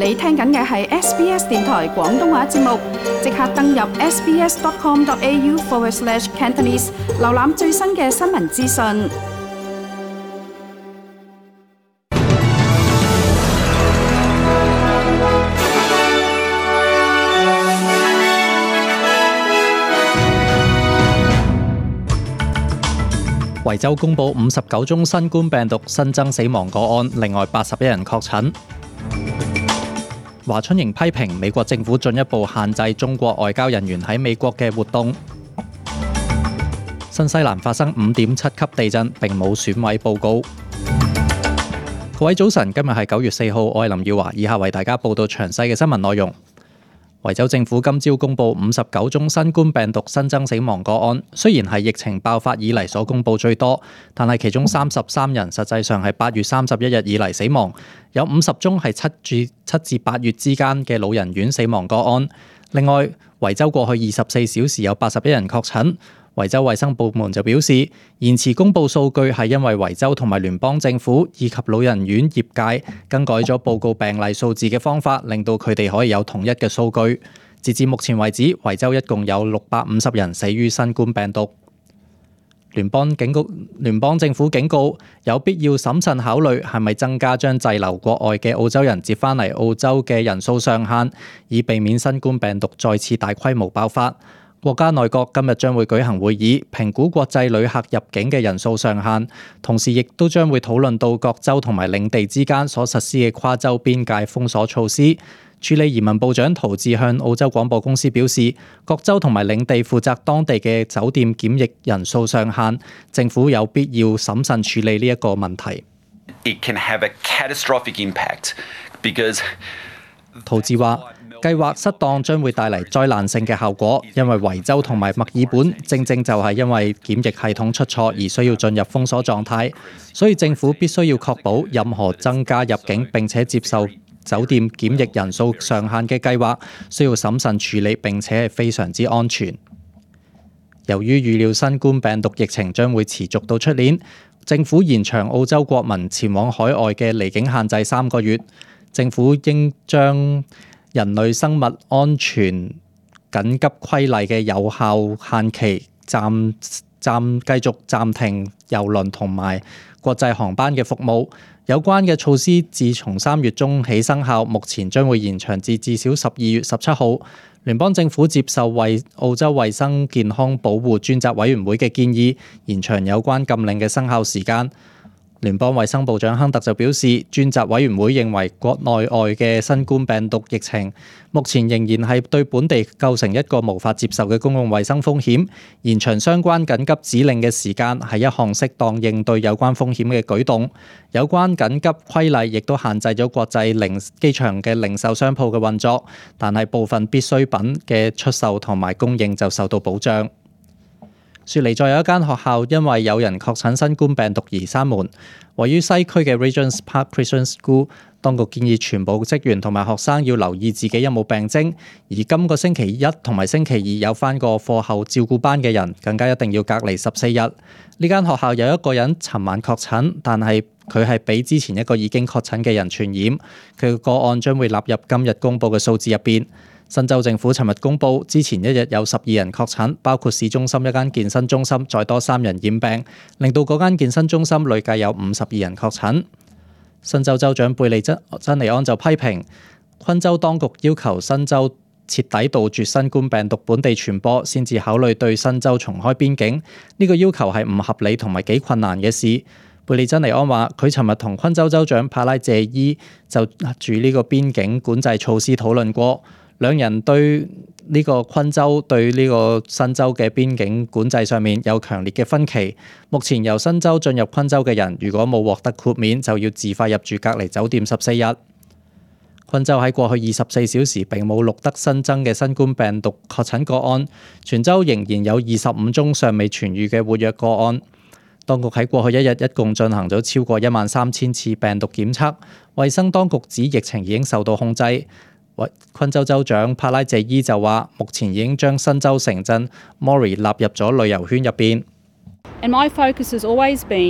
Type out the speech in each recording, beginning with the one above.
你聽緊嘅係 SBS 電台廣東話節目，即刻登入 sbs.com.au/Cantonese 瀏覽最新嘅新聞資訊。 維州公布59宗新冠病毒新增死亡個案，另外81人確診。華春瑩批評美國政府進一步限制中國外交人員喺美國嘅活動。新西蘭發生5.7級地震，並冇損毀報告。各位早晨，今日係9月4號，我係林耀華，以下為大家報道詳細嘅新聞內容。維州政府今朝公布59宗新冠病毒新增死亡個案，雖然係疫情爆發以嚟所公布最多，但係其中33人實際上係8月31日以嚟死亡，有50宗係7至8月之間嘅老人院死亡個案。另外，維州過去24小時有81人確診。維州衛生部門就表示，延遲公布數據係因為維州同埋聯邦政府以及老人院業界更改咗報告病例數字嘅方法，令到佢哋可以有統一嘅數據。截至目前為止，維州一共有650人死於新冠病毒。聯邦政府警告，有必要審慎考慮係咪增加將滯留國外嘅澳洲人接返嚟澳洲嘅人數上限，以避免新冠病毒再次大規模爆發。國家內閣今日將會舉行會議，評估國際旅客入境嘅人數上限，同時亦都將會討論到各州同埋領地之間所實施嘅跨州邊界封鎖措施。處理移民部長陶志向澳洲廣播公司表示，各州同埋領地負責當地嘅酒店檢疫人數上限，政府有必要審慎處理呢一個問題。 It can have a catastrophic impact because 陶志話，計劃失當將會帶嚟災難性嘅效果，因為維州同埋墨爾本正就係因為檢疫系統出錯而需要進入封鎖狀態，所以政府必須要確保任何增加入境並且接受酒店檢疫人數上限嘅計劃需要審慎處理，並且係非常之安全。由於預料新冠病毒疫情將會持續到出年，政府延長澳洲國民前往海外嘅離境限制3個月。政府應將人類生物安全緊急規例嘅有效限期繼續暫停郵輪同埋國際航班嘅服務。有關嘅措施自從3月中起生效，目前將會延長至至少12月17號。聯邦政府接受澳洲衛生健康保護專責委員會嘅建議，延長有關禁令嘅生效時間。聯邦衛生部長亨特就表示，專責委員會認為國內外嘅新冠病毒疫情目前仍然係對本地構成一個無法接受嘅公共衛生風險，延長相關緊急指令嘅時間係一項適當應對有關風險嘅舉動。有關緊急規例亦都限制咗國際機場嘅零售商鋪嘅運作，但係部分必需品嘅出售同埋供應就受到保障。雪梨再有一間學校因為有人確診新冠病毒而閂門，位於西區嘅 Regents Park Christian School， 當局建議全部職員同埋學生要留意自己有冇病徵，而今個星期一同埋星期二有返過課後照顧班嘅人，更加一定要隔離14日。呢間學校有一個人尋晚確診，但係佢係俾之前一個已經確診嘅人傳染，佢嘅個案將會納入今日公佈嘅數字入邊。新州政府尋日公布，之前一日有12人確診，包括市中心一間健身中心，再多3人染病，令到嗰間健身中心累計有52人確診。新州州長貝利珍尼安就批評昆州當局要求新州徹底杜絕新冠病毒本地傳播，先至考慮對新州重開邊境。呢個要求係唔合理同埋幾困難嘅事。貝利珍尼安話，佢尋日同昆州州長帕拉謝伊就住呢個邊境管制措施討論過。兩人對呢個昆州對呢個新州嘅邊境管制上面有強烈嘅分歧。目前由新州進入昆州嘅人，如果冇獲得豁免，就要自費入住隔離酒店14日。昆州喺過去24小時並冇錄得新增嘅新冠病毒確診個案，全州仍然有25宗尚未痊癒嘅活躍個案。當局喺過去一日一共進行咗超過13000次病毒檢測，衛生當局指疫情已經受到控制。昆州州長帕拉謝伊就話，目前已經將新州城鎮 Mori 納入咗旅遊圈入邊。 And my focus has always been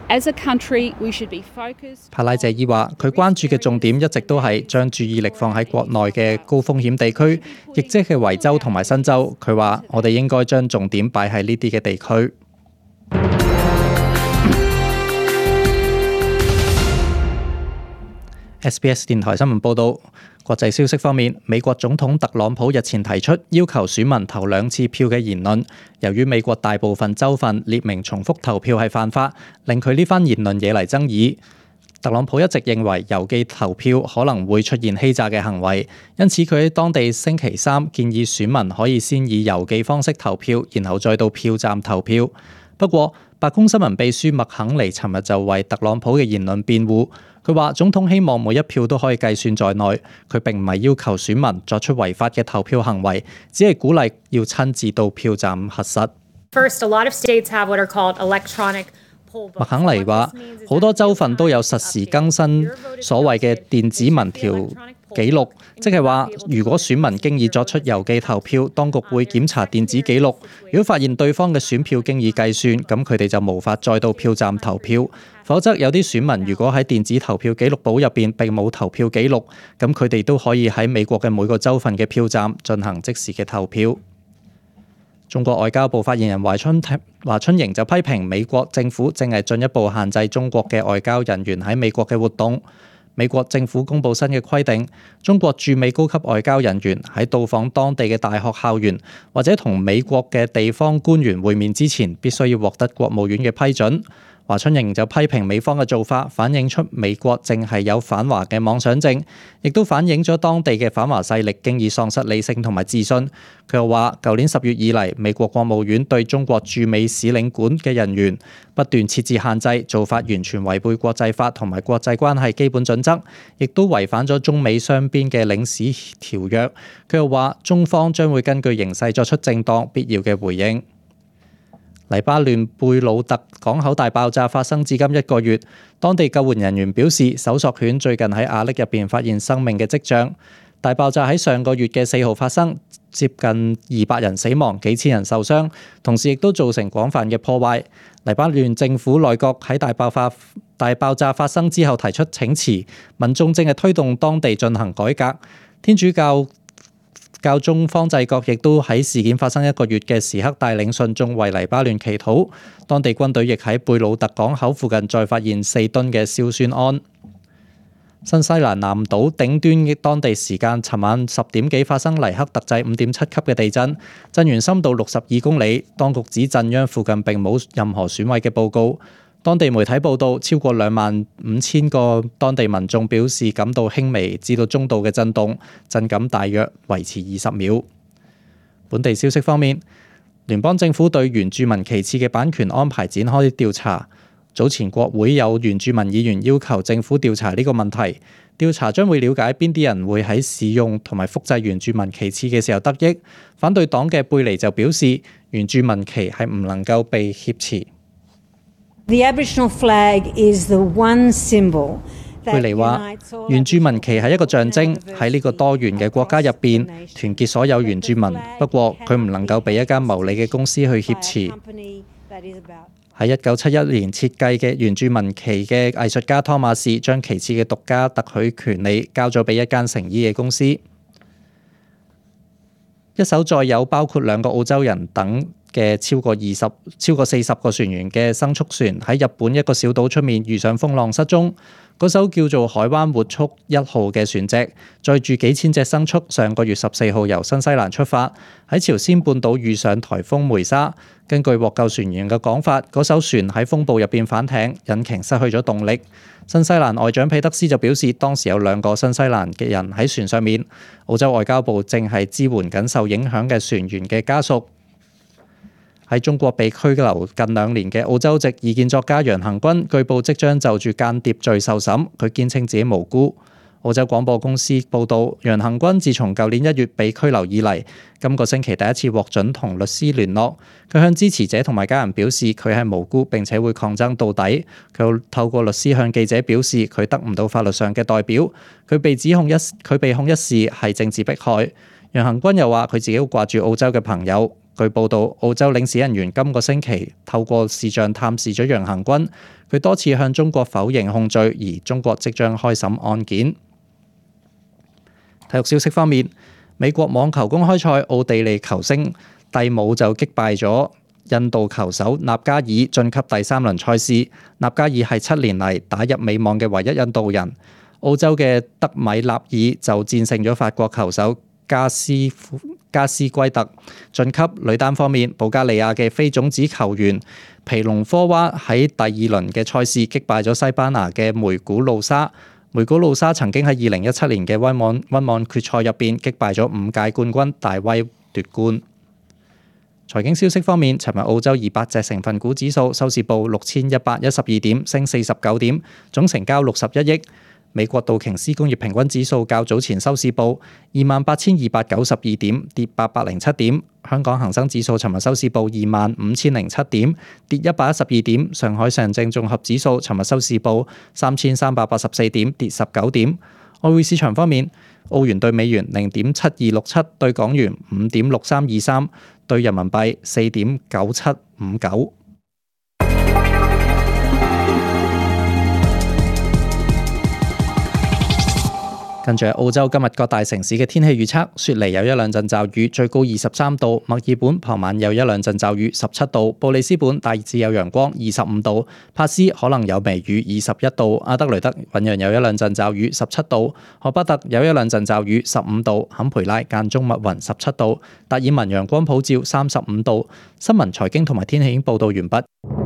As a country, we should be focused. 帕拉謝伊話：佢關注嘅重點一直都係將注意力放喺國內嘅高風險地區，亦即係維州同埋新州。佢話：我哋應該將重點擺喺呢啲嘅地區。SBS 電台新聞報導，國際消息方面，美國總統特朗普日前提出要求選民投2次票嘅言論，由於美國大部分州份列明重複投票係犯法，令佢呢番言論惹嚟爭議。特朗普一直認為郵寄投票可能會出現欺詐嘅行為，因此佢喺當地星期三建議選民可以先以郵寄方式投票，然後再到票站投票。不過，白宮新聞秘書麥肯尼尋日就為特朗普嘅言論辯護。佢話總統希望每一票都可以計算在內，佢並唔係要求選民作出違法嘅投票行為，只係鼓勵要親自到票站核實。 First, a lot of states have what are called electronic poll books. 麥肯尼話好多州份都有實時更新所謂嘅電子民調記錄，即係話如果選民經已作出郵寄投票，當局會檢查電子記錄，如果發現對方嘅選票經已計算，咁佢哋就無法再到票站投票。否則有啲選民如果喺電子投票記錄簿入邊並冇投票記錄，咁佢哋都可以喺美國嘅每個州份嘅票站進行即時嘅投票。中國外交部發言人華春瑩就批評美國政府正係進一步限制中國嘅外交人員喺美國嘅活動。美國政府公布新嘅規定，中國駐美高級外交人員喺到訪當地嘅大學校園或者同美國嘅地方官員會面之前，必須要獲得國務院嘅批准。華春瑩就批評美方嘅做法，反映出美國正係有反華嘅妄想症，亦都反映咗當地嘅反華勢力經已喪失理性同埋自信。佢又話，舊年10月以嚟，美國國務院對中國駐美使領館嘅人員不斷設置限制，做法完全違背國際法同埋國際關係基本準則，亦都違反咗中美雙邊嘅領事條約。佢又話，中方將會根據形勢作出正當必要嘅回應。黎巴嫩貝魯特港口大爆炸發生至今1個月，當地救援人員表示，搜索犬最近喺瓦礫入邊發現生命嘅跡象。大爆炸喺上個月嘅4號發生，接近200人死亡，幾千人受傷，同時亦都造成廣泛嘅破壞。黎巴嫩政府內閣喺大爆炸發生之後提出請辭，民眾正係推動當地進行改革。天主教宗方濟各亦都喺事件發生1個月嘅時刻帶領信眾為黎巴嫩祈禱。當地軍隊亦喺貝魯特港口附近再發現4噸嘅硝酸銨。新西蘭南島頂端當地時間尋晚10點幾發生黎克特制5.7級嘅地震，震源深度62公里。當局指震央附近並冇任何損毀嘅報告。當地媒體報道，超過25,000個當地民眾表示感到輕微至到中度嘅震動，震感大約維持20秒。本地消息方面，聯邦政府對原住民旗幟嘅版權安排展開調查。早前國會有原住民議員要求政府調查呢個問題，調查將會了解邊啲人會喺使用同埋複製原住民旗幟嘅時候得益。反對黨嘅貝尼就表示，原住民旗係唔能夠被挾持。 The Aboriginal flag is the one symbol. 貝尼話：原住民旗係一個象徵，喺呢個多元嘅國家入邊團結所有原住民。不過佢唔能夠被一間牟利嘅公司去挾持。喺1971年設計嘅原住民旗嘅藝術家湯馬士將旗幟嘅獨家特許權利交咗俾一間成衣嘅公司。一艘載有包括2個澳洲人等嘅超過40個船員嘅牲畜船喺日本一個小島出面遇上風浪失蹤。嗰艘叫做海灣活畜1號嘅船隻載住幾千隻牲畜，上個月14號由新西蘭出發，喺朝鮮半島遇上颱風梅沙。根據獲救船員嘅講法，嗰艘船喺風暴入邊反艇，引擎失去咗動力。新西蘭外長彼得斯就表示，當時有2個新西蘭嘅人喺船上面。澳洲外交部正係支援緊受影響嘅船員嘅家屬。喺中國被拘留近2年嘅澳洲籍異見作家楊恆均，據報即將就住間諜罪受審。佢堅稱自己無辜。澳洲廣播公司報導，楊恆均自從舊年1月被拘留以嚟，今個星期第一次獲准同律師聯絡。佢向支持者同埋家人表示，佢係無辜並且會抗爭到底。佢又透過律師向記者表示，佢得唔到法律上嘅代表。佢被控一事係政治迫害。楊恆均又話：佢自己好掛住澳洲嘅朋友。 據報道，澳洲領事人員今個星期透過視像探視咗楊恆均，佢多次向中國否認控罪，而中國即將開審案件。體育消息方面，美國網球公開賽奧地利球星蒂姆就擊敗咗印度球手納加爾晉級第三輪賽事。納加爾係7年嚟打入美網嘅唯一印度人。澳洲嘅德米納爾就戰勝咗法國球手加斯圭特晉級。女單方面，保加利亞嘅非種子球員皮隆科娃喺第二輪嘅賽事擊敗咗西班牙嘅梅古路莎。梅古路莎曾經喺2017年嘅溫網決賽入邊擊敗咗5屆冠軍大威奪冠。財經消息方面，尋日澳洲200隻成分股指數收市報6112點，升49點，總成交61億。美國道瓊斯工業平均指數較早前收市報28,292點，跌807點。香港恒生指數尋日收市報25,007點，跌112點。上海上證綜合指數尋日收市報3,384點，跌19點。外匯市場方面，澳元對美元0.7267，對港元5.6323，對人民幣4.9759。跟住係澳洲今日各大城市嘅天氣預測：雪梨有一兩陣驟雨，最高23度；墨爾本傍晚有一兩陣驟雨，17度；布里斯本大致有陽光，25度；帕斯可能有微雨，21度；阿德雷德醞釀有一兩陣驟雨，17度；荷巴特有一兩陣驟雨，15度；坎培拉間中密雲，17度；達爾文陽光普照，35度。新聞、財經同埋天氣已經報道完畢。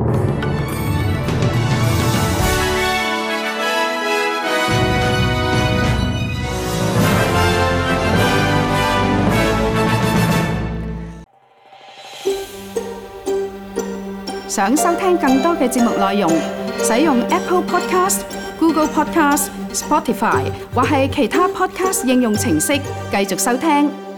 想收聽更多嘅節目內容，使用 Apple Podcast、Google Podcast、Spotify 或係其他 Podcast 應用程式繼續收聽。